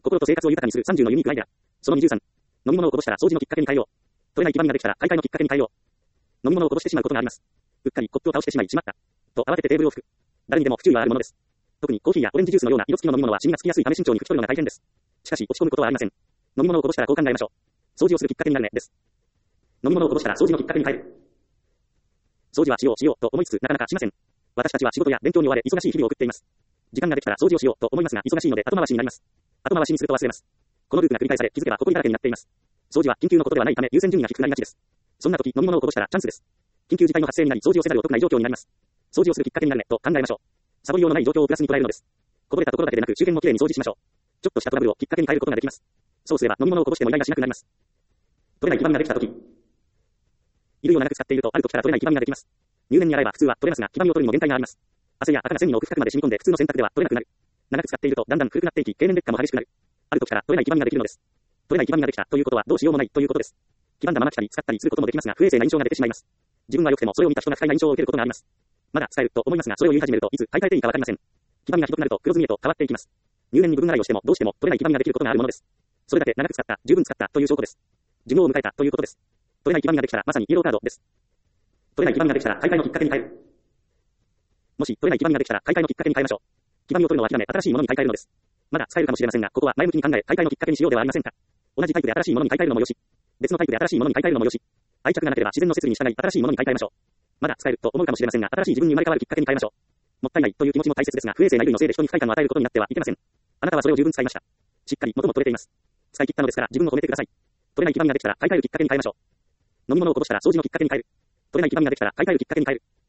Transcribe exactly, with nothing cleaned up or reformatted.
心と生活を豊かにするさんじゅうのユニークアイデア。そのにじゅうさん。飲み物をこぼしたら掃除のきっかけに変えよう。取れない黄ばみができたら買い替えのきっかけに変えよう。飲み物をこぼしてしまうことがあります。うっかりコップを倒してしまいしまった。と慌ててテーブルを拭く。誰にでも不注意はあるものです。特にコーヒーやオレンジジュースのような色付きの飲み物はシミがつきやすいため慎重に拭き取るのが大変です。しかし落ち込むことはありません。飲み物をこぼしたらこう考えましょう。掃除をするきっかけになるね、です。飲み物をこぼしたら掃除のきっかけに変える。掃除はしようしようと思いつつなかなかしません。私たちは仕事や勉強に追われ忙しい日々を送っています。時間ができたら掃除をしようと思いますが忙しいので後回しになります。後回しにすると忘れます。このループが繰り返され気づけば埃だらけになっています。掃除は緊急のことではないため優先順位が低くなりがちです。そんな時飲み物をこぼしたらチャンスです。緊急事態の発生になり掃除をせざるを得ない状況になります。掃除をするきっかけになるねと考えましょう。サボりようのない状況をプラスに捉えるのです。こぼれたところだけでなく周辺もきれいに掃除しましょう。ちょっとしたトラブルをきっかけに変えることができます。そうすれば飲み物をこぼしてもイライラしなくなります。取れない黄ばみができた時。衣類を長く使っているとある時から取れない黄ばみができます。入念に洗えば普通は取れますが黄ばみを取るにも限界があります。汗や赤が線にの奥深くまで染み込んで普通の洗濯では取れなくなる。長く使っているとだんだん古くなっていき経年劣化も激しくなる。ある時から取れない黄ばみができるのです。取れない黄ばみができたということはどうしようもないということです。黄ばんだまま着たり使ったりすることもできますが不衛生な印象が出てしまいます。自分は良くてもそれを見た人が不快な印象を受けることがあります。まだ使えると思いますがそれを言い始めるといつ買い替えていいかわかりません。黄ばみがひどくなると黒ずみへと変わっていきます。入念に部分洗いをしてもどうしても取れない黄ばみができることがあるものです。それだけ長く使った、十分使ったという証拠です。寿命を迎えたということです。取れない黄ばみができたらまさにイエローカードです。取れない黄ばみができたら買い替えのきっかけに変える。もし取れない黄ばみができたら買い替えのきっかけに変えましょう。黄ばみを取るのは諦め新しいものに買い替えるのです。まだ使えるかもしれませんが、ここは前向きに考え買い替えのきっかけにしようではありませんか。同じタイプで新しいものに買い替えるのもよし、別のタイプで新しいものに買い替えるのもよし、愛着がなければ自然の摂理に従い新しいものに買い替えましょう。まだ使えると思うかもしれませんが、新しい自分に生まれ変わるきっかけに変えましょう。もったいないという気持ちも大切ですが、不衛生な衣類のせいで人に不快感を与えることになってはいけません。あなたはそれを十分使いました。しっかり元も取れています。使い切ったのですから自分を褒めてください。取れない黄ばみができたら買い替えるきっかけに変えましょう。飲み物をこぼしたら掃除のきっかけに変える。取れない黄ばみができたら買い替えるきっかけに変える。